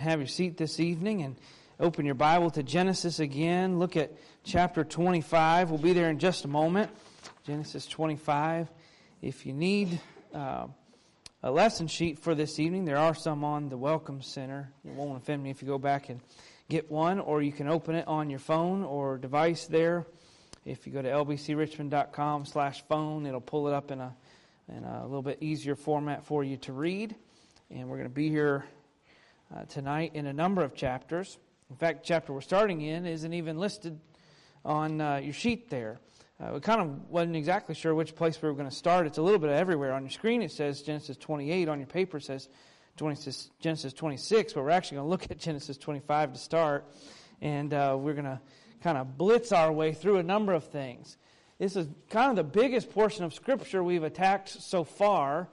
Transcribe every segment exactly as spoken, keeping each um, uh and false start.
have your seat this evening and open your Bible to Genesis again. Look at chapter twenty-five. We'll be there in just a moment. Genesis twenty-five. If you need uh, a lesson sheet for this evening, there are some on the Welcome Center. It won't offend me if you go back and get one, or you can open it on your phone or device there. If you go to l b c richmond dot com slash phone, it'll pull it up in a, in a little bit easier format for you to read. And we're going to be here uh, tonight in a number of chapters. In fact, the chapter we're starting in isn't even listed on uh, your sheet there. Uh, we kind of wasn't exactly sure which place we were going to start. It's a little bit everywhere. On your screen it says Genesis twenty-eight. On your paper it says Genesis twenty-six. But we're actually going to look at Genesis twenty-five to start. And uh, we're going to kind of blitz our way through a number of things. This is kind of the biggest portion of Scripture we've attacked so far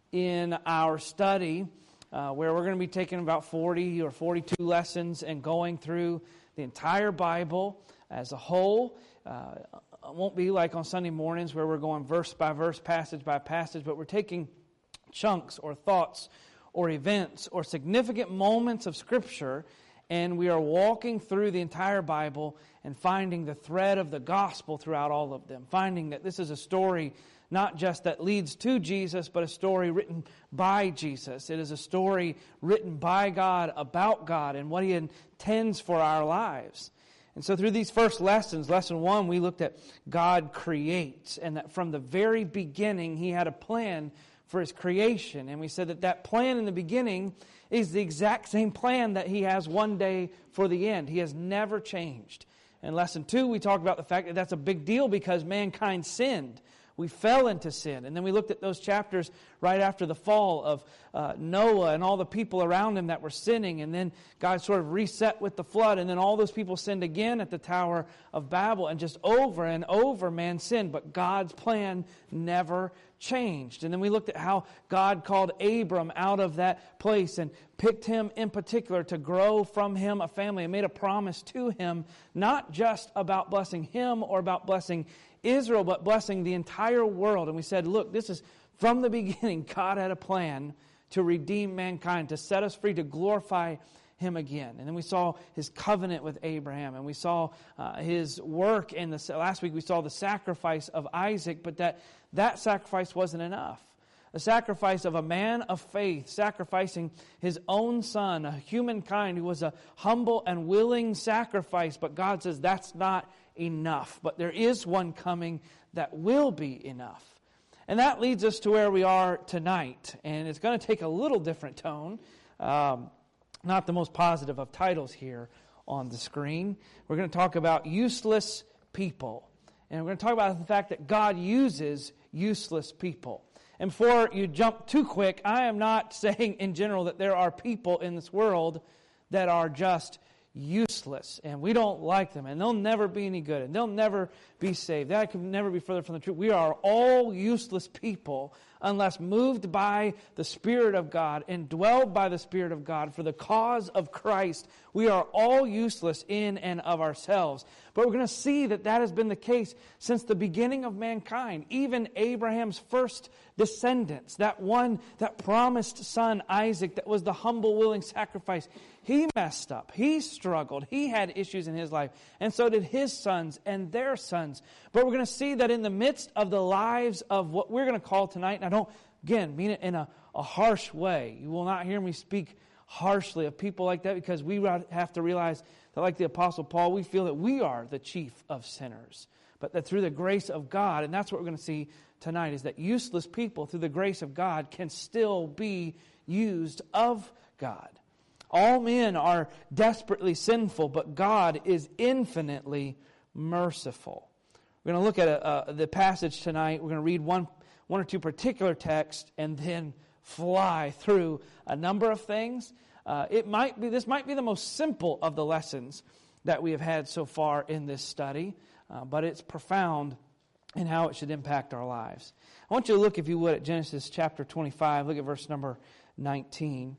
in our study, uh, where we're going to be taking about forty or forty-two lessons and going through the entire Bible as a whole. Uh, it won't be like on Sunday mornings where we're going verse by verse, passage by passage, but we're taking chunks or thoughts or events or significant moments of Scripture, and we are walking through the entire Bible and finding the thread of the gospel throughout all of them, finding that this is a story not just that leads to Jesus, but a story written by Jesus. It is a story written by God about God and what He intends for our lives. And so through these first lessons, lesson one, we looked at God creates, and that from the very beginning He had a plan for His creation. And we said that that plan in the beginning is the exact same plan that He has one day for the end. He has never changed. In lesson two, we talked about the fact that that's a big deal because mankind sinned. We fell into sin. And then we looked at those chapters right after the fall of uh, Noah and all the people around him that were sinning. And then God sort of reset with the flood. And then all those people sinned again at the Tower of Babel. And just over and over, man sinned. But God's plan never changed. And then we looked at how God called Abram out of that place and picked him in particular to grow from him a family and made a promise to him, not just about blessing him or about blessing Israel, but blessing the entire world. And we said, look, this is from the beginning, God had a plan to redeem mankind, to set us free, to glorify Him again. And then we saw His covenant with Abraham, and we saw uh, His work in the, last week we saw the sacrifice of Isaac, but that, that sacrifice wasn't enough. A sacrifice of a man of faith, sacrificing his own son, a humankind who was a humble and willing sacrifice. But God says that's not enough. But there is one coming that will be enough. And that leads us to where we are tonight. And it's going to take a little different tone. Um, not the most positive of titles here on the screen. We're going to talk about useless people. And we're going to talk about the fact that God uses useless people. And before you jump too quick, I am not saying in general that there are people in this world that are just useless and we don't like them and they'll never be any good and they'll never be saved. That could never be further from the truth. We are all useless people unless moved by the Spirit of God and dwelled by the Spirit of God for the cause of Christ. We are all useless in and of ourselves. But we're going to see that that has been the case since the beginning of mankind. Even Abraham's first descendants, that one, that promised son, Isaac, that was the humble, willing sacrifice, he messed up. He struggled. He had issues in his life. And so did his sons and their sons. But we're going to see that in the midst of the lives of what we're going to call tonight, and I don't, again, mean it in a, a harsh way. You will not hear me speak harshly of people like that because we have to realize that, like the Apostle Paul, we feel that we are the chief of sinners. But that through the grace of God, and that's what we're going to see tonight, is that useless people, through the grace of God, can still be used of God. All men are desperately sinful, but God is infinitely merciful. We're going to look at a, a, the passage tonight. We're going to read one, one or two particular texts and then fly through a number of things. Uh, it might be this might be the most simple of the lessons that we have had so far in this study, uh, but it's profound in how it should impact our lives. I want you to look, if you would, at Genesis chapter twenty-five. Look at verse number nineteen.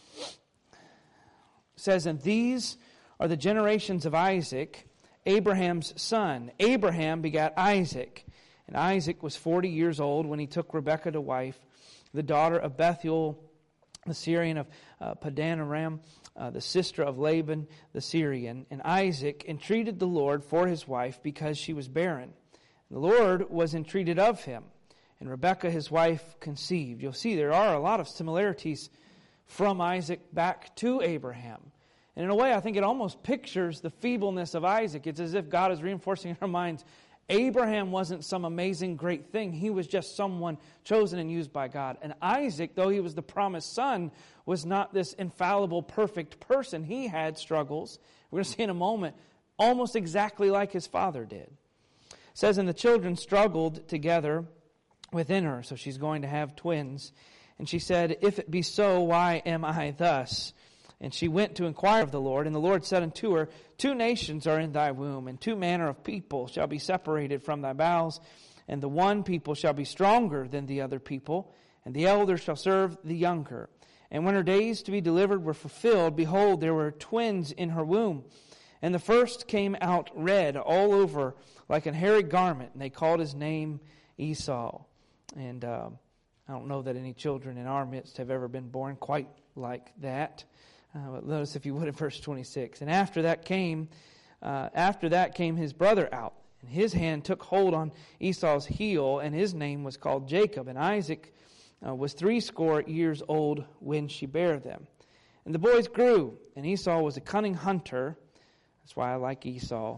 It says, "And these are the generations of Isaac, Abraham's son. Abraham begat Isaac, and Isaac was forty years old when he took Rebekah to wife, the daughter of Bethuel, the Syrian of uh, Padan Aram. uh, the sister of Laban the Syrian. And Isaac entreated the Lord for his wife because she was barren. The Lord was entreated of him, and Rebekah his wife conceived. You'll see there are a lot of similarities from Isaac back to Abraham. And in a way, I think it almost pictures the feebleness of Isaac. It's as if God is reinforcing in our minds, Abraham wasn't some amazing great thing. He was just someone chosen and used by God. And Isaac, though he was the promised son, was not this infallible, perfect person. He had struggles. We're going to see in a moment, almost exactly like his father did. It says, and the children struggled together within her. So she's going to have twins. And she said, if it be so, why am I thus? And she went to inquire of the Lord, and the Lord said unto her, two nations are in thy womb, and two manner of people shall be separated from thy bowels, and the one people shall be stronger than the other people, and the elder shall serve the younger. And when her days to be delivered were fulfilled, behold, there were twins in her womb. And the first came out red all over like an hairy garment, and they called his name Esau. And uh, I don't know that any children in our midst have ever been born quite like that. Uh, but notice, if you would, in verse twenty-six. And after that came, uh, after that came his brother out, and his hand took hold on Esau's heel, and his name was called Jacob. And Isaac uh, was threescore years old when she bare them. And the boys grew, and Esau was a cunning hunter. That's why I like Esau,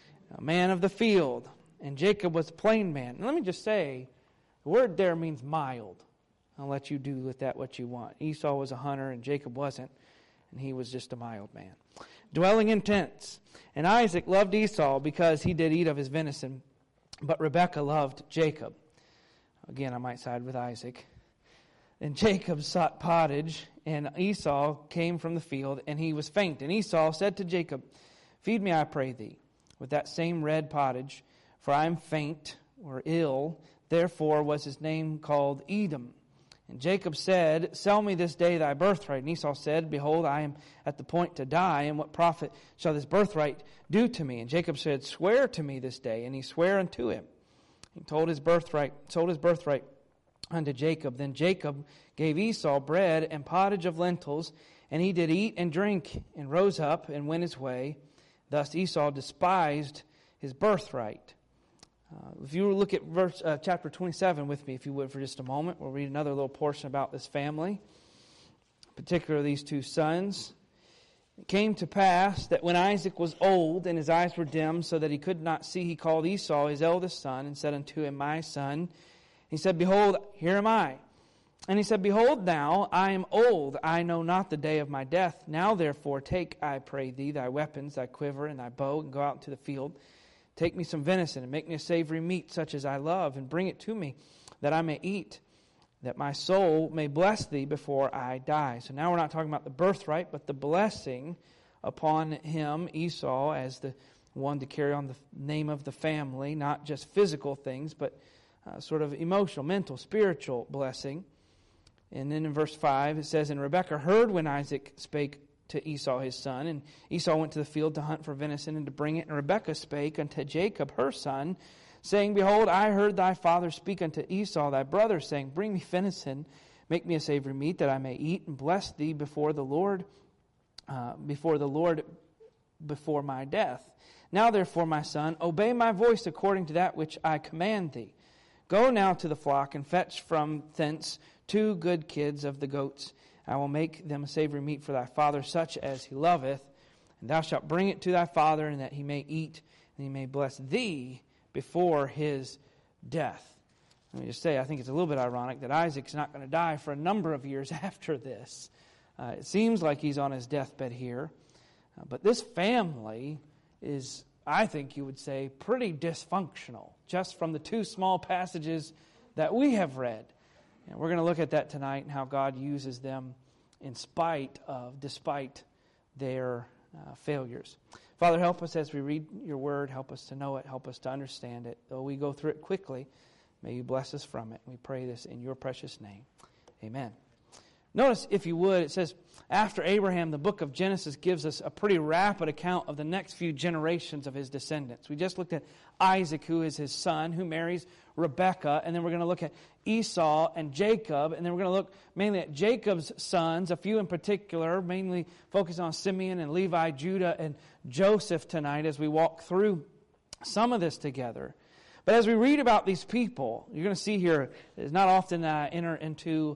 a man of the field. And Jacob was a plain man. And let me just say, the word there means mild. I'll let you do with that what you want. Esau was a hunter, and Jacob wasn't. And he was just a mild man, dwelling in tents. And Isaac loved Esau because he did eat of his venison, but Rebekah loved Jacob. Again, I might side with Isaac. And Jacob sought pottage, and Esau came from the field, and he was faint. And Esau said to Jacob, feed me, I pray thee, with that same red pottage, for I am faint or ill. Therefore was his name called Edom. And Jacob said, sell me this day thy birthright. And Esau said, behold, I am at the point to die, and what profit shall this birthright do to me? And Jacob said, swear to me this day. And he sware unto him. He told his birthright, sold his birthright unto Jacob. Then Jacob gave Esau bread and pottage of lentils, and he did eat and drink, and rose up and went his way. Thus Esau despised his birthright. Uh, if you look at verse uh, chapter twenty-seven with me, if you would, for just a moment, we'll read another little portion about this family, particularly these two sons. It came to pass that when Isaac was old and his eyes were dim, so that he could not see, he called Esau his eldest son and said unto him, my son. He said, behold, here am I. And he said, behold now, I am old, I know not the day of my death. Now therefore take, I pray thee, thy weapons, thy quiver, and thy bow, and go out into the field. Take me some venison, and make me a savory meat such as I love, and bring it to me, that I may eat, that my soul may bless thee before I die. So now we're not talking about the birthright, but the blessing upon him, Esau, as the one to carry on the name of the family, not just physical things, but uh, sort of emotional, mental, spiritual blessing. And then in verse five, it says, and Rebekah heard when Isaac spake to Esau his son. And Esau went to the field to hunt for venison and to bring it. And Rebekah spake unto Jacob her son, saying, behold, I heard thy father speak unto Esau thy brother, saying, bring me venison, make me a savory meat, that I may eat and bless thee before the Lord, uh, before the Lord, before my death. Now therefore, my son, obey my voice according to that which I command thee. Go now to the flock and fetch from thence two good kids of the goats. I will make them a savory meat for thy father, such as he loveth. And thou shalt bring it to thy father, and that he may eat, and he may bless thee before his death. Let me just say, I think it's a little bit ironic that Isaac's not going to die for a number of years after this. Uh, it seems like he's on his deathbed here. Uh, but this family is, I think you would say, pretty dysfunctional, just from the two small passages that we have read. And we're going to look at that tonight and how God uses them in spite of, despite their uh, failures. Father, help us as we read your word. Help us to know it. Help us to understand it. Though we go through it quickly, may you bless us from it. We pray this in your precious name. Amen. Notice, if you would, it says, after Abraham, the book of Genesis gives us a pretty rapid account of the next few generations of his descendants. We just looked at Isaac, who is his son, who marries Rebekah, and then we're going to look at Esau and Jacob, and then we're going to look mainly at Jacob's sons, a few in particular, mainly focus on Simeon and Levi, Judah, and Joseph tonight as we walk through some of this together. But as we read about these people, you're going to see here, it's not often that I enter into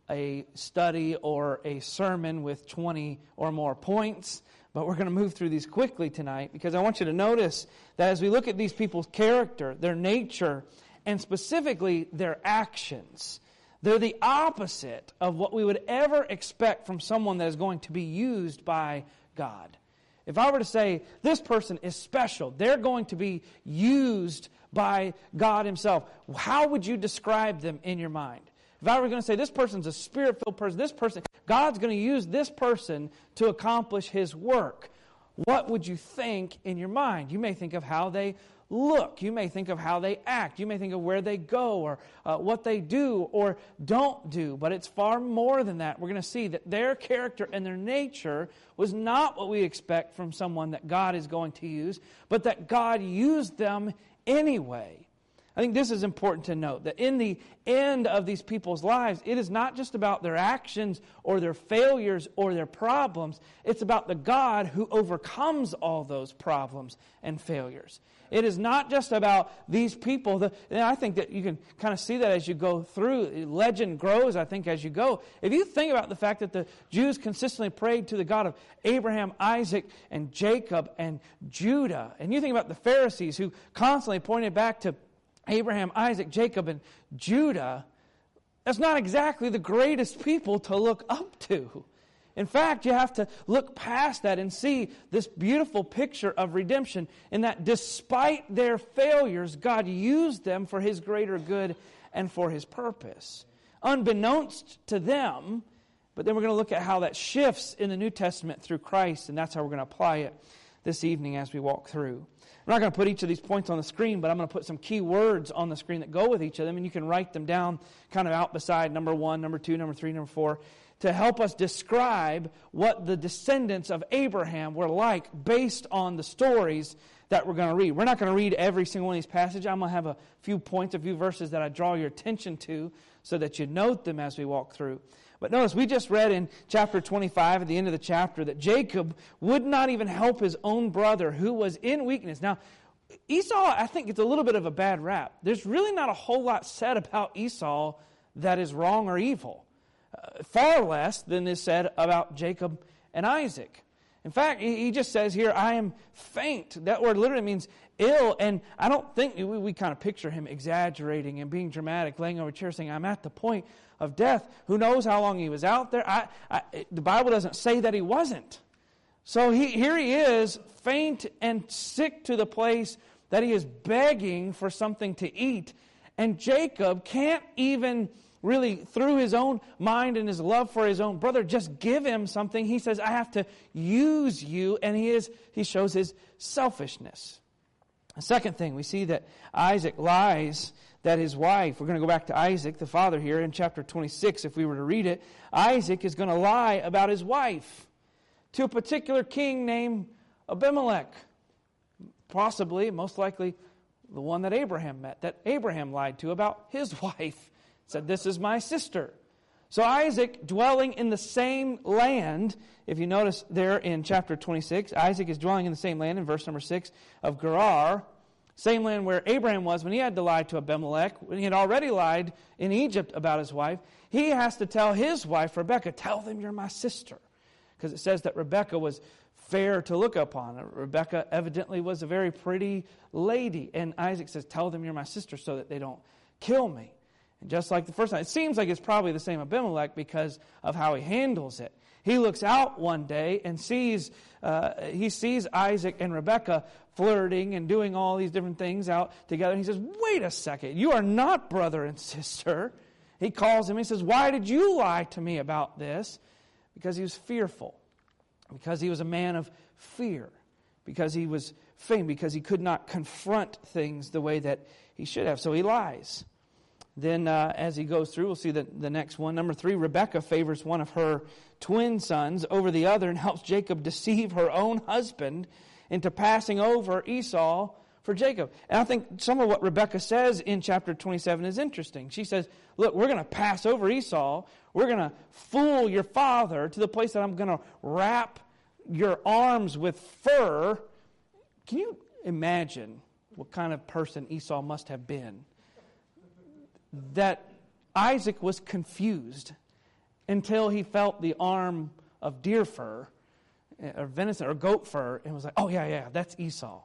a study or a sermon with twenty or more points, but we're going to move through these quickly tonight because I want you to notice that as we look at these people's character, their nature, and specifically their actions, they're the opposite of what we would ever expect from someone that is going to be used by God. If I were to say, this person is special, they're going to be used by God Himself, how would you describe them in your mind? If I were going to say, this person's a Spirit-filled person, this person, God's going to use this person to accomplish His work, what would you think in your mind? You may think of how they look. You may think of how they act. You may think of where they go or uh, what they do or don't do. But it's far more than that. We're going to see that their character and their nature was not what we expect from someone that God is going to use, but that God used them anyway. I think this is important to note, that in the end of these people's lives, it is not just about their actions or their failures or their problems. It's about the God who overcomes all those problems and failures. It is not just about these people. The, and I think that you can kind of see that as you go through. Legend grows, I think, as you go. If you think about the fact that the Jews consistently prayed to the God of Abraham, Isaac, and Jacob, and Judah, and you think about the Pharisees who constantly pointed back to Abraham, Isaac, Jacob, and Judah, that's not exactly the greatest people to look up to. In fact, you have to look past that and see this beautiful picture of redemption in that despite their failures, God used them for His greater good and for His purpose. Unbeknownst to them, but then we're going to look at how that shifts in the New Testament through Christ, and that's how we're going to apply it this evening as we walk through. I'm not going to put each of these points on the screen, but I'm going to put some key words on the screen that go with each of them, and you can write them down kind of out beside number one, number two, number three, number four, to help us describe what the descendants of Abraham were like based on the stories that we're going to read. We're not going to read every single one of these passages. I'm going to have a few points, a few verses that I draw your attention to so that you note them as we walk through. But notice, we just read in chapter twenty-five, at the end of the chapter, that Jacob would not even help his own brother who was in weakness. Now, Esau, I think, gets a little bit of a bad rap. There's really not a whole lot said about Esau that is wrong or evil. Uh, far less than is said about Jacob and Isaac. In fact, he, he just says here, I am faint. That word literally means ill, and I don't think, we, we kind of picture him exaggerating and being dramatic, laying over a chair saying, I'm at the point of death. Who knows how long he was out there? I, I, the Bible doesn't say that he wasn't. So he, here he is, faint and sick to the place that he is begging for something to eat. And Jacob can't even really, through his own mind and his love for his own brother, just give him something. He says, I have to use you, and he is he shows his selfishness. The second thing, we see that Isaac lies that his wife, we're going to go back to Isaac, the father here, in chapter twenty-six, if we were to read it. Isaac is going to lie about his wife to a particular king named Abimelech. Possibly, most likely, the one that Abraham met, that Abraham lied to about his wife. Said, this is my sister. So Isaac, dwelling in the same land, if you notice there in chapter twenty-six, Isaac is dwelling in the same land in verse number six of Gerar, same land where Abraham was when he had to lie to Abimelech, when he had already lied in Egypt about his wife. He has to tell his wife, Rebekah, tell them you're my sister. Because it says that Rebekah was fair to look upon. Rebekah evidently was a very pretty lady. And Isaac says, tell them you're my sister so that they don't kill me. And just like the first time, it seems like it's probably the same Abimelech because of how he handles it. He looks out one day and sees uh, he sees Isaac and Rebekah flirting and doing all these different things out together. And he says, wait a second, you are not brother and sister. He calls him. He says, why did you lie to me about this? Because he was fearful. Because he was a man of fear. Because he was faint. Because he could not confront things the way that he should have. So he lies. Then uh, as he goes through, we'll see the, the next one. Number three, Rebekah favors one of her twin sons over the other and helps Jacob deceive her own husband into passing over Esau for Jacob. And I think some of what Rebekah says in chapter twenty-seven is interesting. She says, look, we're going to pass over Esau. We're going to fool your father to the place that I'm going to wrap your arms with fur. Can you imagine what kind of person Esau must have been? That Isaac was confused until he felt the arm of deer fur, or venison, or goat fur, and was like, oh yeah, yeah, that's Esau.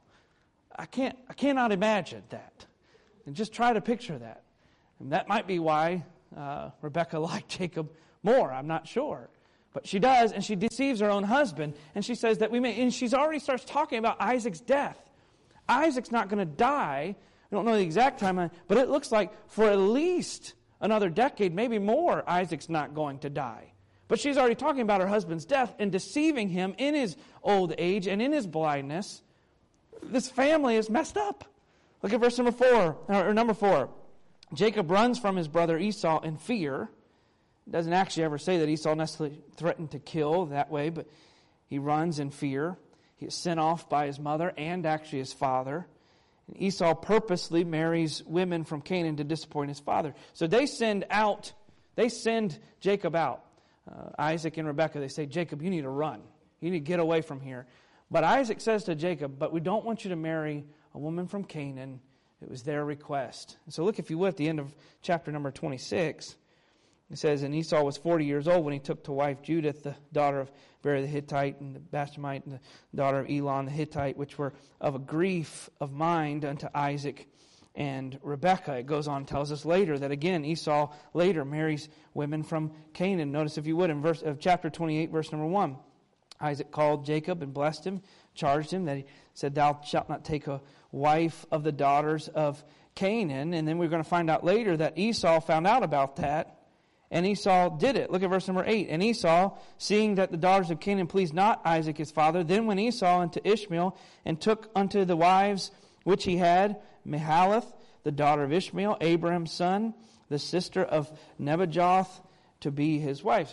I can't, I cannot imagine that. And just try to picture that. And that might be why uh, Rebekah liked Jacob more. I'm not sure. But she does, and she deceives her own husband. And she says that we may, and she's already starts talking about Isaac's death. Isaac's not going to die. We don't know the exact timeline, but it looks like for at least another decade, maybe more, Isaac's not going to die. But she's already talking about her husband's death and deceiving him in his old age and in his blindness. This family is messed up. Look at verse number four, or number four. Jacob runs from his brother Esau in fear. It doesn't actually ever say that Esau necessarily threatened to kill that way, but he runs in fear. He is sent off by his mother and actually his father. And Esau purposely marries women from Canaan to disappoint his father. So they send out, they send Jacob out. Uh, Isaac and Rebekah, they say, Jacob, you need to run. You need to get away from here. But Isaac says to Jacob, but we don't want you to marry a woman from Canaan. It was their request. So look, if you would, at the end of chapter number twenty-six. It says, and Esau was forty years old when he took to wife Judith, the daughter of Beri the Hittite, and the Bashemite, and the daughter of Elon the Hittite, which were of a grief of mind unto Isaac and Rebekah. It goes on and tells us later that again Esau later marries women from Canaan. Notice, if you would, in verse of chapter twenty-eight, verse number one. Isaac called Jacob and blessed him, charged him that he said, thou shalt not take a wife of the daughters of Canaan. And then we're going to find out later that Esau found out about that. And Esau did it. Look at verse number eight. And Esau, seeing that the daughters of Canaan pleased not Isaac his father, then went Esau unto Ishmael, and took unto the wives which he had, Mahalath, the daughter of Ishmael, Abraham's son, the sister of Nebajoth, to be his wife.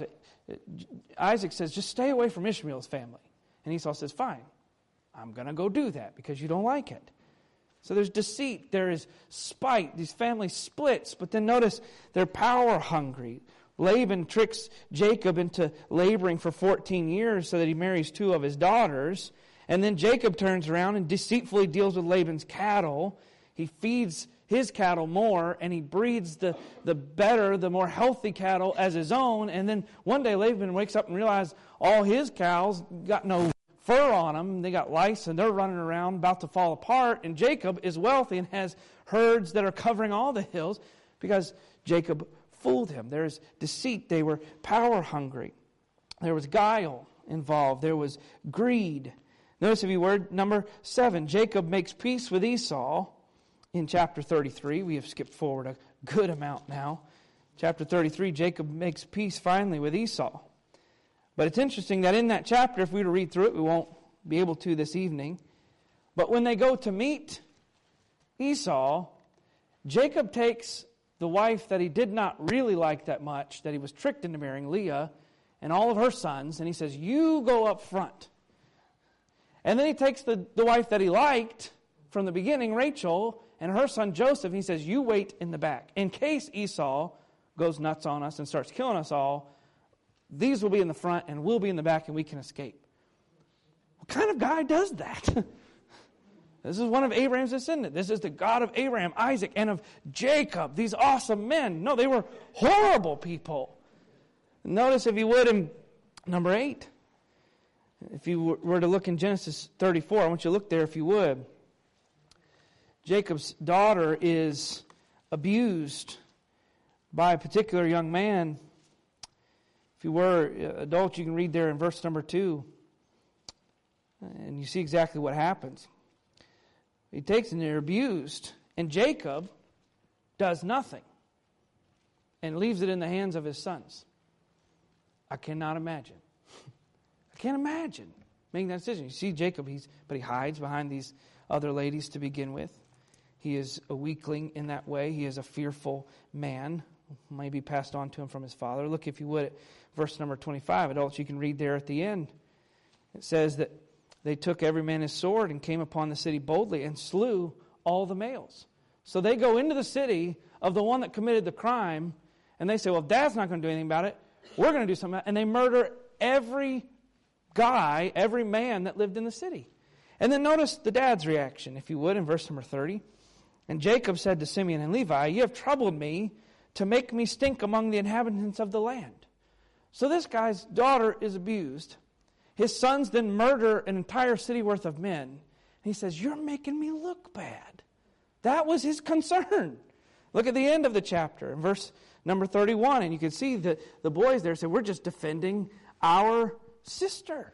Isaac says, just stay away from Ishmael's family. And Esau says, fine, I'm going to go do that because you don't like it. So there's deceit, there is spite. These families splits, but then notice they're power hungry. Laban tricks Jacob into laboring for fourteen years so that he marries two of his daughters. And then Jacob turns around and deceitfully deals with Laban's cattle. He feeds his cattle more, and he breeds the, the better, the more healthy cattle as his own. And then one day Laban wakes up and realizes all his cows got no fur on them. They got lice, and they're running around about to fall apart. And Jacob is wealthy and has herds that are covering all the hills because Jacob fooled him. There's deceit. They were power hungry. There was guile involved. There was greed. Notice, if you word number seven, Jacob makes peace with Esau in chapter thirty-three. We have skipped forward a good amount now. Chapter thirty-three, Jacob makes peace finally with Esau. But it's interesting that in that chapter, if we were to read through it, we won't be able to this evening. But when they go to meet Esau, Jacob takes the wife that he did not really like that much, that he was tricked into marrying, Leah, and all of her sons, and he says, you go up front. And then he takes the, the wife that he liked from the beginning, Rachel, and her son Joseph, and he says, you wait in the back. In case Esau goes nuts on us and starts killing us all, these will be in the front and we'll be in the back and we can escape. What kind of guy does that? This is one of Abraham's descendants. This is the God of Abraham, Isaac, and of Jacob. These awesome men. No, they were horrible people. Notice, if you would, in number eight. If you were to look in Genesis thirty-four, I want you to look there if you would. Jacob's daughter is abused by a particular young man. If you were adult, you can read there in verse number two. And you see exactly what happens. He takes and they're abused. And Jacob does nothing. And leaves it in the hands of his sons. I cannot imagine. I can't imagine making that decision. You see Jacob, he's but he hides behind these other ladies to begin with. He is a weakling in that way. He is a fearful man. Maybe passed on to him from his father. Look, if you would, at verse number twenty-five. Adults, you can read there at the end. It says that they took every man his sword and came upon the city boldly and slew all the males. So they go into the city of the one that committed the crime, and they say, well, if Dad's not going to do anything about it, we're going to do something about it. And they murder every guy, every man that lived in the city. And then notice the dad's reaction, if you would, in verse number thirty. And Jacob said to Simeon and Levi, you have troubled me to make me stink among the inhabitants of the land. So this guy's daughter is abused. His sons then murder an entire city worth of men. And he says, you're making me look bad. That was his concern. Look at the end of the chapter, in verse number thirty-one. And you can see that the boys there say, we're just defending our sister.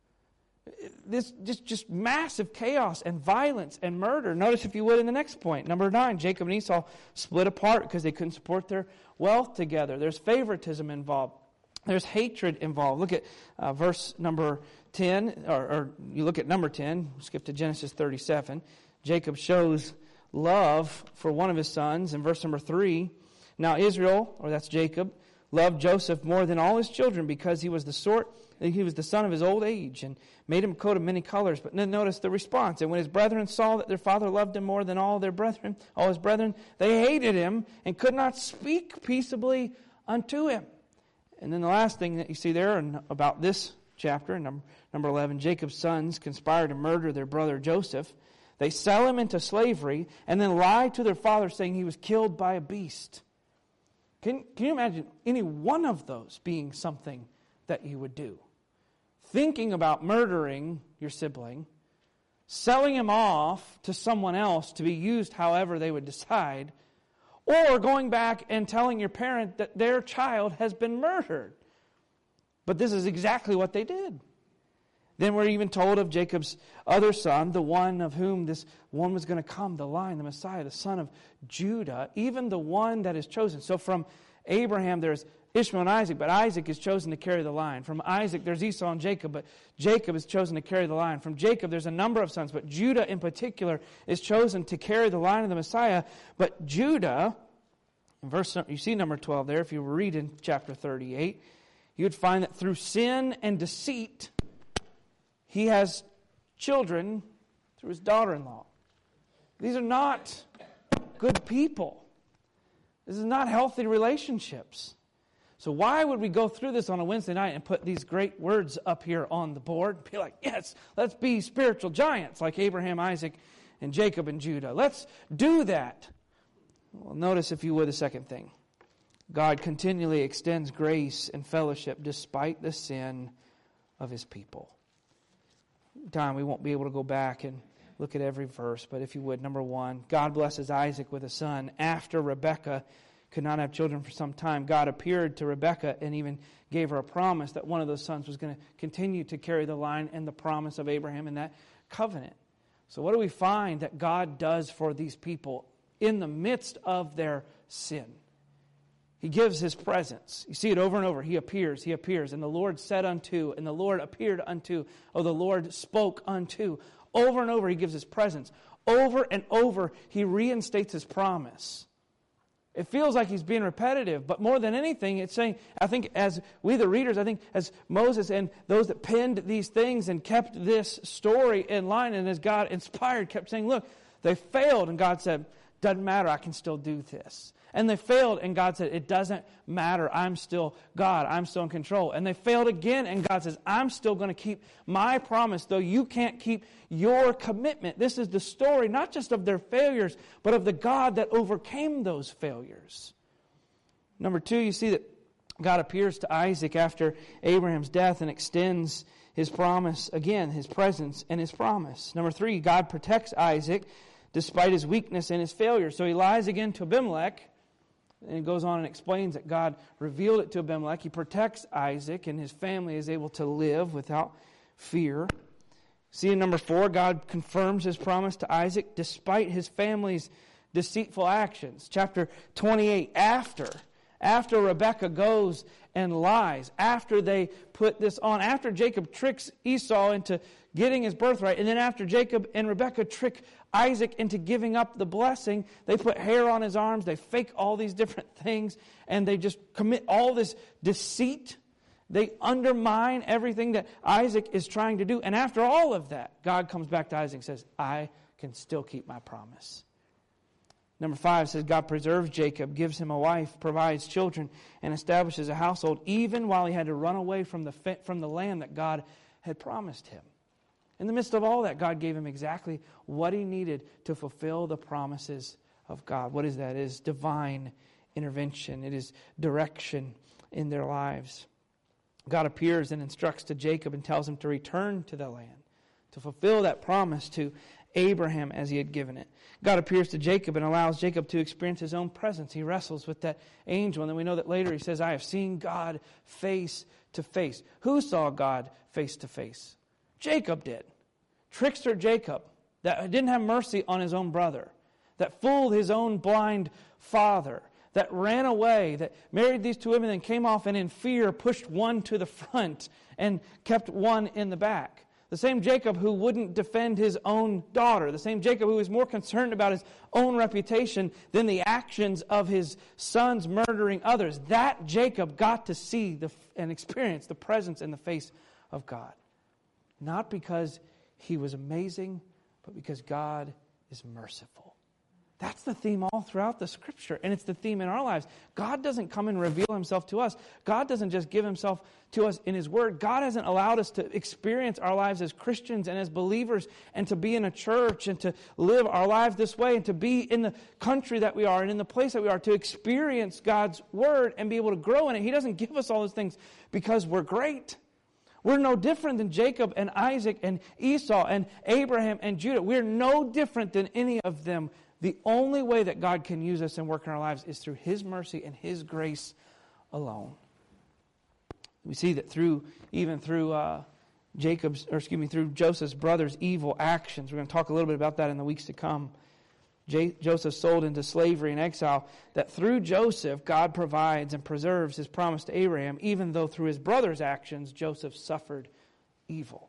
This just, just massive chaos and violence and murder. Notice, if you would, in the next point. Number nine, Jacob and Esau split apart because they couldn't support their wealth together. There's favoritism involved. There's hatred involved. Look at uh, verse number ten, or, or you look at number ten, skip to Genesis thirty-seven. Jacob shows love for one of his sons in verse number three. Now Israel, or that's Jacob, loved Joseph more than all his children because he was the sort, he was the son of his old age, and made him a coat of many colors. But then notice the response. And when his brethren saw that their father loved him more than all their brethren, all his brethren, they hated him and could not speak peaceably unto him. And then the last thing that you see there and about this chapter, number, number eleven, Jacob's sons conspire to murder their brother Joseph. They sell him into slavery and then lie to their father saying he was killed by a beast. Can, can you imagine any one of those being something that you would do? Thinking about murdering your sibling, selling him off to someone else to be used however they would decide, or going back and telling your parent that their child has been murdered. But this is exactly what they did. Then we're even told of Jacob's other son, the one of whom this one was going to come, the line, the Messiah, the son of Judah, even the one that is chosen. So from Abraham there's Ishmael and Isaac, but Isaac is chosen to carry the line. From Isaac there's Esau and Jacob, but Jacob is chosen to carry the line. From Jacob there's a number of sons, but Judah in particular is chosen to carry the line of the Messiah. But Judah, in verse, you see number twelve there, if you read in chapter thirty-eight, you would find that through sin and deceit, he has children through his daughter-in-law. These are not good people. This is not healthy relationships. So why would we go through this on a Wednesday night and put these great words up here on the board? Be like, yes, let's be spiritual giants like Abraham, Isaac, and Jacob and Judah. Let's do that. Well, notice, if you would, the second thing. God continually extends grace and fellowship despite the sin of his people. Time we won't be able to go back and look at every verse, but if you would, number one, God blesses Isaac with a son after Rebekah could not have children for some time. God appeared to Rebekah and even gave her a promise that one of those sons was going to continue to carry the line and the promise of Abraham in that covenant. So what do we find that God does for these people in the midst of their sin? He gives his presence. You see it over and over. He appears, he appears. And the Lord said unto, and the Lord appeared unto, oh, the Lord spoke unto. Over and over he gives his presence. Over and over he reinstates his promise. It feels like he's being repetitive, but more than anything, it's saying, I think as we the readers, I think as Moses and those that penned these things and kept this story in line, and as God inspired, kept saying, look, they failed, and God said, doesn't matter, I can still do this. And they failed, and God said, it doesn't matter, I'm still God, I'm still in control. And they failed again, and God says, I'm still going to keep my promise, though you can't keep your commitment. This is the story, not just of their failures, but of the God that overcame those failures. Number two, you see that God appears to Isaac after Abraham's death and extends his promise, again, his presence and his promise. Number three, God protects Isaac despite his weakness and his failure. So he lies again to Abimelech. And he goes on and explains that God revealed it to Abimelech. He protects Isaac, and his family is able to live without fear. See, in number four, God confirms his promise to Isaac despite his family's deceitful actions. Chapter twenty-eight, after, after Rebekah goes and lies, after they put this on, after Jacob tricks Esau into getting his birthright, and then after Jacob and Rebekah trick Isaac into giving up the blessing, they put hair on his arms, they fake all these different things, and they just commit all this deceit. They undermine everything that Isaac is trying to do. And after all of that, God comes back to Isaac and says, I can still keep my promise. Number five says God preserves Jacob, gives him a wife, provides children, and establishes a household, even while he had to run away from the from the land that God had promised him. In the midst of all that, God gave him exactly what he needed to fulfill the promises of God. What is that? It is divine intervention. It is direction in their lives. God appears and instructs to Jacob and tells him to return to the land, to fulfill that promise to Abraham as he had given it. God appears to Jacob and allows Jacob to experience his own presence. He wrestles with that angel. And then we know that later he says, I have seen God face to face. Who saw God face to face? Jacob did. Trickster Jacob that didn't have mercy on his own brother, that fooled his own blind father, that ran away, that married these two women and came off and in fear pushed one to the front and kept one in the back. The same Jacob who wouldn't defend his own daughter. The same Jacob who was more concerned about his own reputation than the actions of his sons murdering others. That Jacob got to see the, and experience the presence and the face of God. Not because he was amazing, but because God is merciful. That's the theme all throughout the Scripture, and it's the theme in our lives. God doesn't come and reveal himself to us. God doesn't just give himself to us in his word. God hasn't allowed us to experience our lives as Christians and as believers and to be in a church and to live our lives this way and to be in the country that we are and in the place that we are, to experience God's word and be able to grow in it. He doesn't give us all those things because we're great. We're no different than Jacob and Isaac and Esau and Abraham and Judah. We're no different than any of them. The only way that God can use us and work in our lives is through his mercy and his grace alone. We see that through, even through uh, Jacob's, or excuse me, through Joseph's brothers' evil actions. We're going to talk a little bit about that in the weeks to come. J- Joseph sold into slavery and exile. That through Joseph, God provides and preserves his promise to Abraham, even though through his brothers' actions, Joseph suffered evil.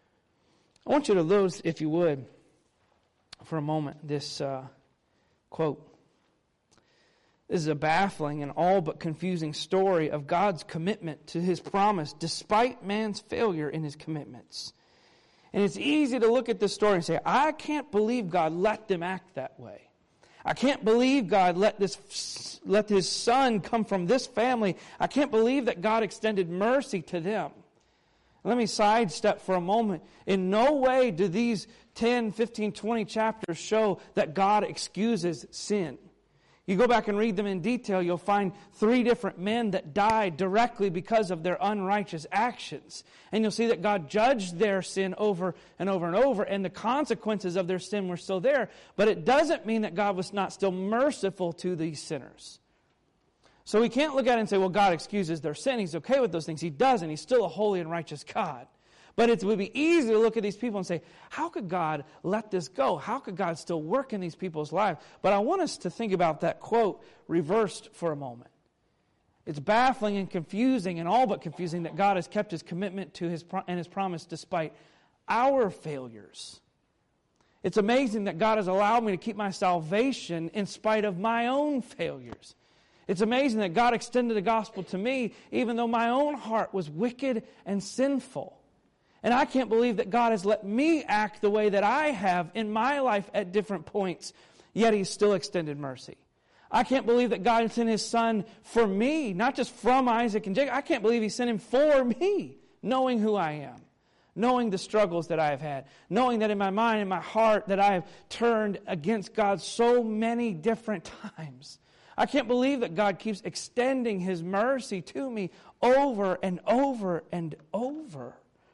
I want you to lose, if you would, for a moment, this uh, quote. This is a baffling and all but confusing story of God's commitment to his promise despite man's failure in his commitments. And it's easy to look at this story and say, I can't believe God let them act that way. I can't believe God let this let his son come from this family. I can't believe that God extended mercy to them. Let me sidestep for a moment. In no way do these ten, fifteen, twenty chapters show that God excuses sin. You go back and read them in detail, you'll find three different men that died directly because of their unrighteous actions. And you'll see that God judged their sin over and over and over, and the consequences of their sin were still there. But it doesn't mean that God was not still merciful to these sinners. So we can't look at it and say, well, God excuses their sin. He's okay with those things. He doesn't. He's still a holy and righteous God. But it would be easy to look at these people and say, how could God let this go? How could God still work in these people's lives? But I want us to think about that quote reversed for a moment. It's baffling and confusing and all but confusing that God has kept his commitment to his and his promise despite our failures. It's amazing that God has allowed me to keep my salvation in spite of my own failures. It's amazing that God extended the gospel to me even though my own heart was wicked and sinful. And I can't believe that God has let me act the way that I have in my life at different points, yet he's still extended mercy. I can't believe that God sent his son for me, not just from Isaac and Jacob. I can't believe he sent him for me, knowing who I am, knowing the struggles that I have had, knowing that in my mind and my heart that I have turned against God so many different times. I can't believe that God keeps extending his mercy to me over and over and over.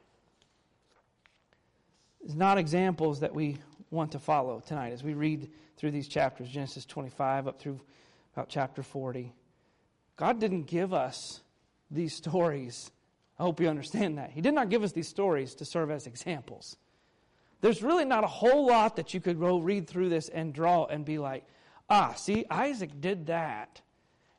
It's not examples that we want to follow tonight as we read through these chapters, Genesis twenty-five up through about chapter forty. God didn't give us these stories. I hope you understand that. He did not give us these stories to serve as examples. There's really not a whole lot that you could go read through this and draw and be like, ah, see, Isaac did that.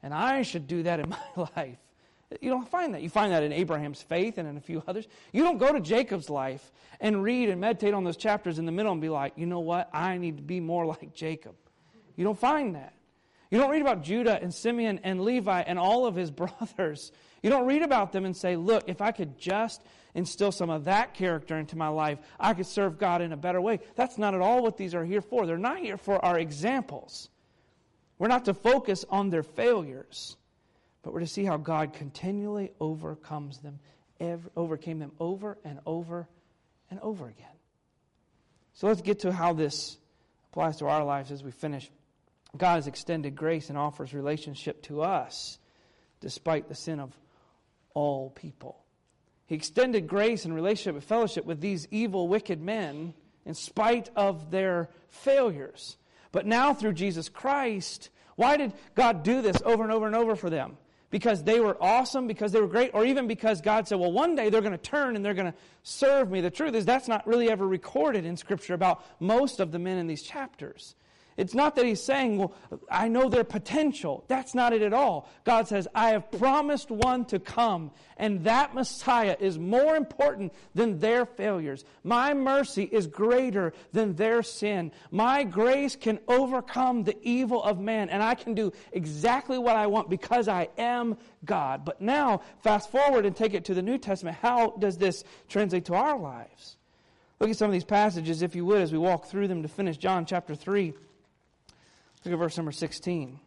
and I should do that in my life. You don't find that. You find that in Abraham's faith and in a few others. You don't go to Jacob's life and read and meditate on those chapters in the middle and be like, you know what, I need to be more like Jacob. You don't find that. You don't read about Judah and Simeon and Levi and all of his brothers. You don't read about them and say, look, if I could just instill some of that character into my life, I could serve God in a better way. That's not at all what these are here for. They're not here for our examples. We're not to focus on their failures, but we're to see how God continually overcomes them, ever, overcame them over and over and over again. So let's get to how this applies to our lives as we finish. God has extended grace and offers relationship to us despite the sin of all people. He extended grace and relationship and fellowship with these evil, wicked men in spite of their failures. But now through Jesus Christ, why did God do this over and over and over for them? Because they were awesome, because they were great, or even because God said, well, one day they're going to turn and they're going to serve me. The truth is that's not really ever recorded in Scripture about most of the men in these chapters. It's not that he's saying, well, I know their potential. That's not it at all. God says, I have promised one to come, and that Messiah is more important than their failures. My mercy is greater than their sin. My grace can overcome the evil of man, and I can do exactly what I want because I am God. But now, fast forward and take it to the New Testament. How does this translate to our lives? Look at some of these passages, if you would, as we walk through them to finish John chapter three. Look at verse number sixteen.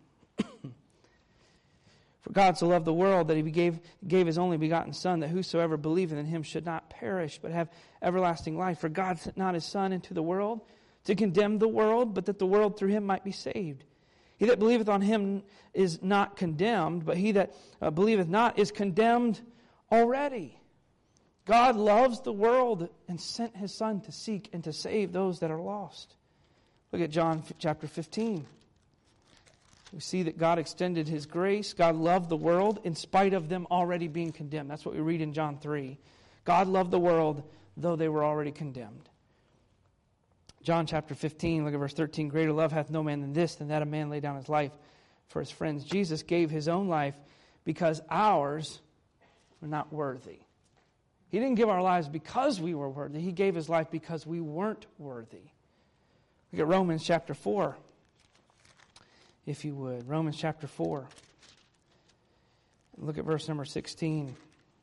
For God so loved the world that he gave, gave his only begotten Son, that whosoever believeth in him should not perish, but have everlasting life. For God sent not his Son into the world to condemn the world, but that the world through him might be saved. He that believeth on him is not condemned, but he that uh, believeth not is condemned already. God loves the world and sent his Son to seek and to save those that are lost. Look at John chapter fifteen. We see that God extended his grace. God loved the world in spite of them already being condemned. That's what we read in John three. God loved the world though they were already condemned. John chapter fifteen, look at verse thirteen. Greater love hath no man than this, than that a man lay down his life for his friends. Jesus gave his own life because ours were not worthy. He didn't give our lives because we were worthy. He gave his life because we weren't worthy. Look at Romans chapter four, if you would. Romans chapter four. Look at verse number sixteen.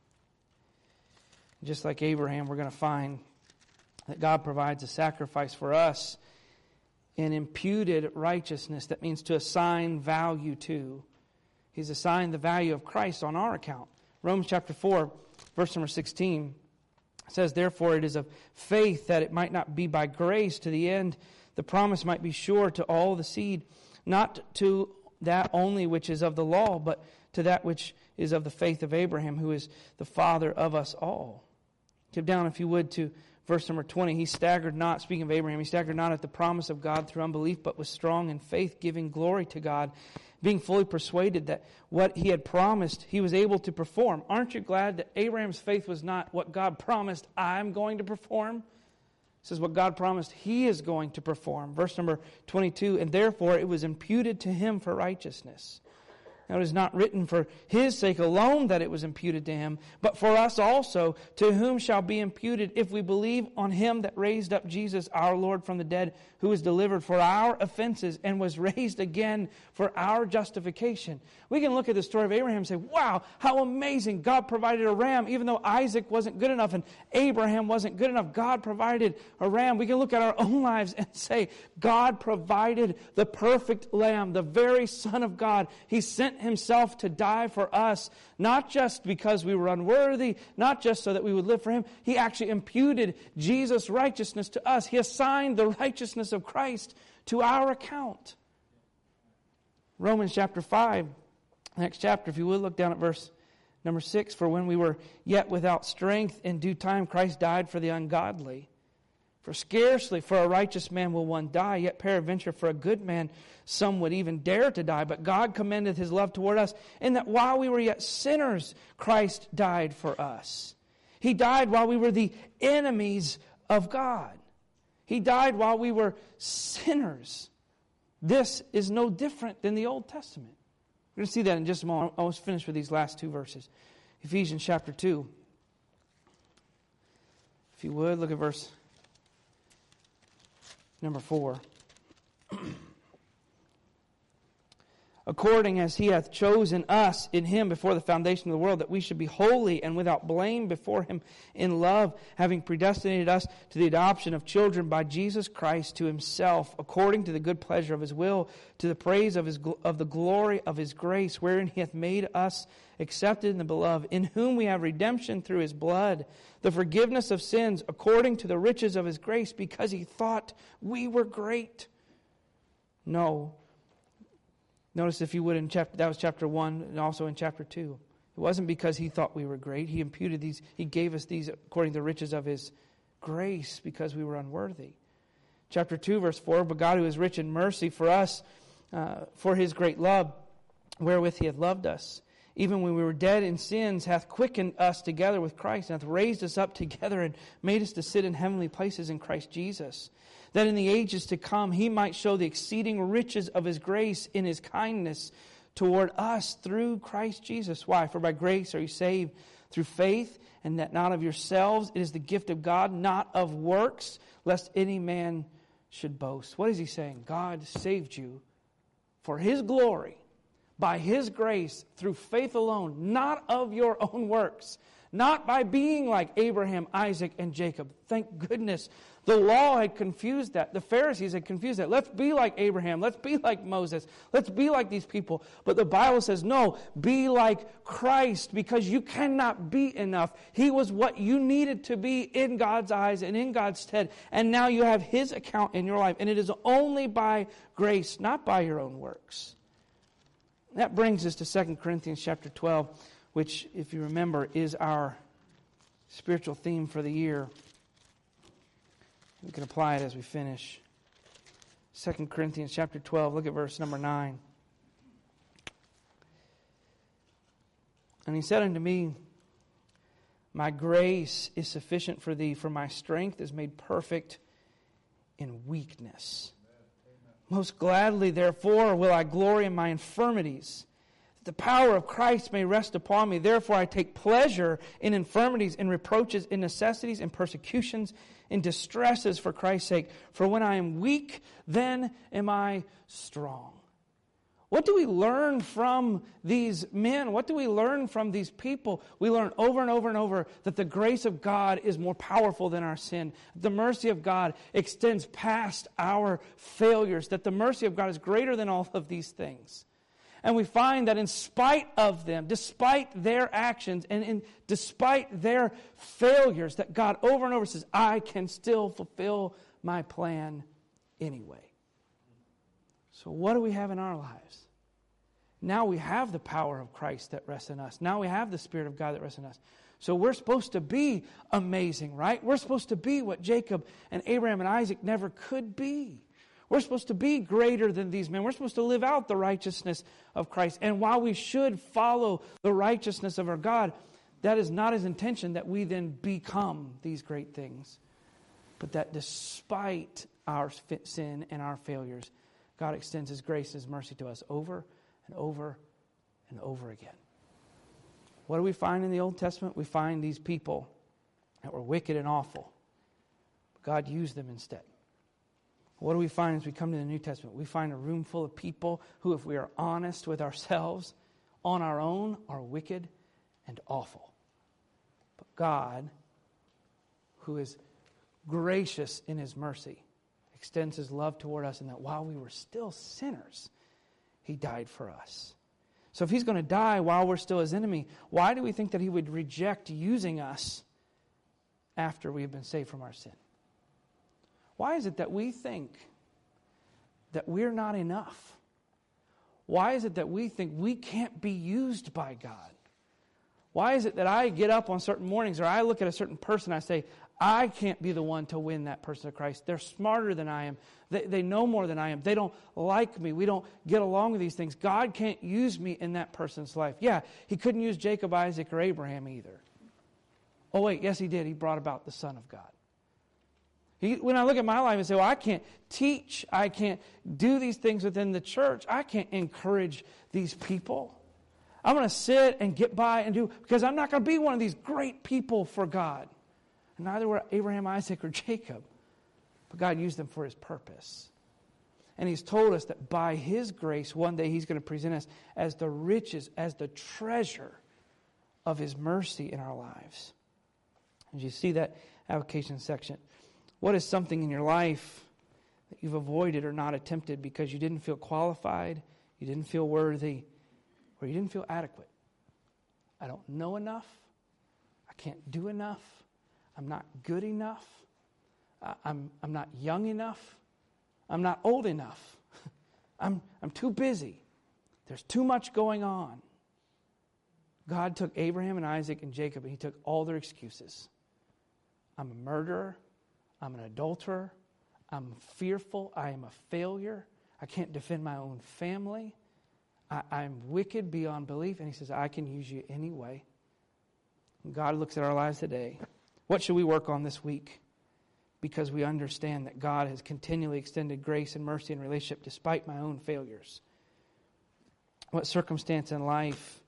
Just like Abraham, we're going to find that God provides a sacrifice for us in imputed righteousness. That means to assign value to. He's assigned the value of Christ on our account. Romans chapter four, verse number sixteen says, therefore it is of faith that it might not be by grace, to the end the promise might be sure to all the seed, not to that only which is of the law, but to that which is of the faith of Abraham, who is the father of us all. Skip down, if you would, to verse number twenty. He staggered not, speaking of Abraham, he staggered not at the promise of God through unbelief, but was strong in faith, giving glory to God, being fully persuaded that what he had promised he was able to perform. Aren't you glad that Abraham's faith was not what God promised I'm going to perform? This is what God promised he is going to perform. Verse number twenty-two, and therefore it was imputed to him for righteousness. Now it is not written for his sake alone that it was imputed to him, but for us also, to whom shall be imputed if we believe on him that raised up Jesus our Lord from the dead, who was delivered for our offenses and was raised again for our justification. We can look at the story of Abraham and say, wow, how amazing. God provided a ram, even though Isaac wasn't good enough and Abraham wasn't good enough. God provided a ram. We can look at our own lives and say, God provided the perfect lamb, the very Son of God. He sent himself to die for us, not just because we were unworthy, not just so that we would live for him. He actually imputed Jesus' righteousness to us. He assigned the righteousness of Christ to our account. Romans chapter five, next chapter, if you would, look down at verse number six. For when we were yet without strength, in due time Christ died for the ungodly. For scarcely for a righteous man will one die, yet peradventure for a good man some would even dare to die. But God commendeth his love toward us, in that while we were yet sinners, Christ died for us. He died while we were the enemies of God. He died while we were sinners. This is no different than the Old Testament. We're going to see that in just a moment. I almost finished with these last two verses. Ephesians chapter two. If you would, look at verse number four. According as he hath chosen us in him before the foundation of the world, that we should be holy and without blame before him in love, having predestinated us to the adoption of children by Jesus Christ to himself, according to the good pleasure of his will, to the praise of his of the glory of his grace, wherein he hath made us accepted in the beloved, in whom we have redemption through his blood, the forgiveness of sins, according to the riches of his grace, because he thought we were great. No. Notice, if you would, in chapter that was chapter one, and also in chapter two. It wasn't because he thought we were great. He imputed these, he gave us these according to the riches of his grace, because we were unworthy. Chapter two, verse four, but God, who is rich in mercy for us, uh, for his great love, wherewith he hath loved us, even when we were dead in sins, hath quickened us together with Christ, and hath raised us up together, and made us to sit in heavenly places in Christ Jesus, that in the ages to come he might show the exceeding riches of his grace in his kindness toward us through Christ Jesus. Why? For by grace are you saved through faith, and that not of yourselves. It is the gift of God, not of works, lest any man should boast. What is he saying? God saved you for his glory, by his grace, through faith alone, not of your own works, not by being like Abraham, Isaac, and Jacob. Thank goodness. The law had confused that. The Pharisees had confused that. Let's be like Abraham. Let's be like Moses. Let's be like these people. But the Bible says, no, be like Christ, because you cannot be enough. He was what you needed to be in God's eyes and in God's stead. And now you have his account in your life. And it is only by grace, not by your own works. That brings us to Second Corinthians chapter twelve, which, if you remember, is our spiritual theme for the year. We can apply it as we finish. Second Corinthians chapter twelve, look at verse number nine. And he said unto me, my grace is sufficient for thee, for my strength is made perfect in weakness. Most gladly, therefore, will I glory in my infirmities, that the power of Christ may rest upon me. Therefore I take pleasure in infirmities, in reproaches, in necessities, in persecutions, in distresses for Christ's sake. For when I am weak, then am I strong. What do we learn from these men? What do we learn from these people? We learn over and over and over that the grace of God is more powerful than our sin. The mercy of God extends past our failures. That the mercy of God is greater than all of these things. And we find that in spite of them, despite their actions, and in, despite their failures, that God over and over says, I can still fulfill my plan anyway. So what do we have in our lives? Now we have the power of Christ that rests in us. Now we have the Spirit of God that rests in us. So we're supposed to be amazing, right? We're supposed to be what Jacob and Abraham and Isaac never could be. We're supposed to be greater than these men. We're supposed to live out the righteousness of Christ. And while we should follow the righteousness of our God, that is not his intention that we then become these great things. But that despite our sin and our failures, God extends his grace and his mercy to us over and over and over again. What do we find in the Old Testament? We find these people that were wicked and awful. God used them instead. What do we find as we come to the New Testament? We find a room full of people who, if we are honest with ourselves, on our own, are wicked and awful. But God, who is gracious in his mercy, extends his love toward us, in that while we were still sinners, he died for us. So if he's going to die while we're still his enemy, why do we think that he would reject using us after we have been saved from our sin? Why is it that we think that we're not enough? Why is it that we think we can't be used by God? Why is it that I get up on certain mornings, or I look at a certain person, I say, I can't be the one to win that person to Christ. They're smarter than I am. They, they know more than I am. They don't like me. We don't get along with these things. God can't use me in that person's life. Yeah, he couldn't use Jacob, Isaac, or Abraham either. Oh wait, yes he did. He brought about the Son of God. He, when I look at my life and say, well, I can't teach, I can't do these things within the church, I can't encourage these people. I'm going to sit and get by and do, because I'm not going to be one of these great people for God. And neither were Abraham, Isaac, or Jacob. But God used them for His purpose. And He's told us that by His grace, one day He's going to present us as the riches, as the treasure of His mercy in our lives. As you see that application section, what is something in your life that you've avoided or not attempted because you didn't feel qualified, you didn't feel worthy, or you didn't feel adequate? I don't know enough. I can't do enough. I'm not good enough. I'm, I'm not young enough. I'm not old enough. I'm, I'm too busy. There's too much going on. God took Abraham and Isaac and Jacob and He took all their excuses. I'm a murderer. I'm an adulterer. I'm fearful. I am a failure. I can't defend my own family. I, I'm wicked beyond belief. And He says, I can use you anyway. And God looks at our lives today. What should we work on this week? Because we understand that God has continually extended grace and mercy and relationship despite my own failures. What circumstance in life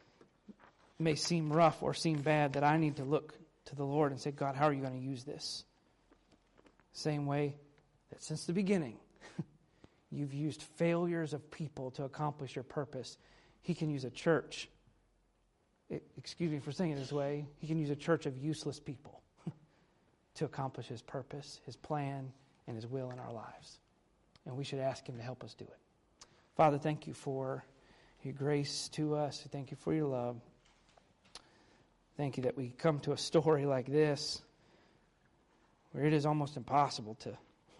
may seem rough or seem bad that I need to look to the Lord and say, God, how are you going to use this? Same way that since the beginning, you've used failures of people to accomplish your purpose. He can use a church, it, excuse me for saying it this way, He can use a church of useless people to accomplish His purpose, His plan, and His will in our lives. And we should ask Him to help us do it. Father, thank you for your grace to us. Thank you for your love. Thank you that we come to a story like this where it is almost impossible to,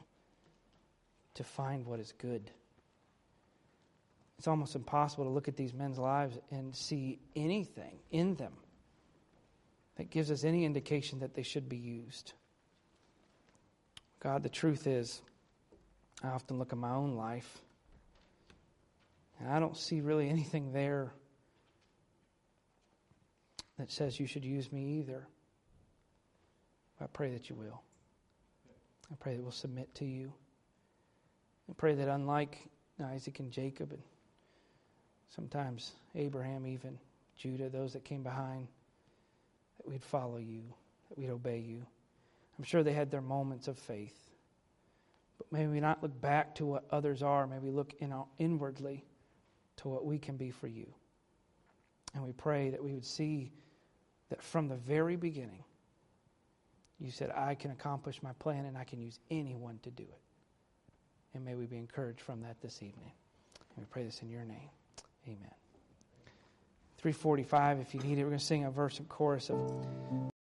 to find what is good. It's almost impossible to look at these men's lives and see anything in them that gives us any indication that they should be used. God, the truth is, I often look at my own life, and I don't see really anything there that says you should use me either. I pray that you will. I pray that we'll submit to you. I pray that unlike Isaac and Jacob, and sometimes Abraham even, Judah, those that came behind, that we'd follow you, that we'd obey you. I'm sure they had their moments of faith. But may we not look back to what others are. May we look in our, inwardly to what we can be for you. And we pray that we would see that from the very beginning, you said, I can accomplish my plan and I can use anyone to do it. And may we be encouraged from that this evening. And we pray this in your name. Amen. three forty-five, if you need it, we're going to sing a verse and chorus of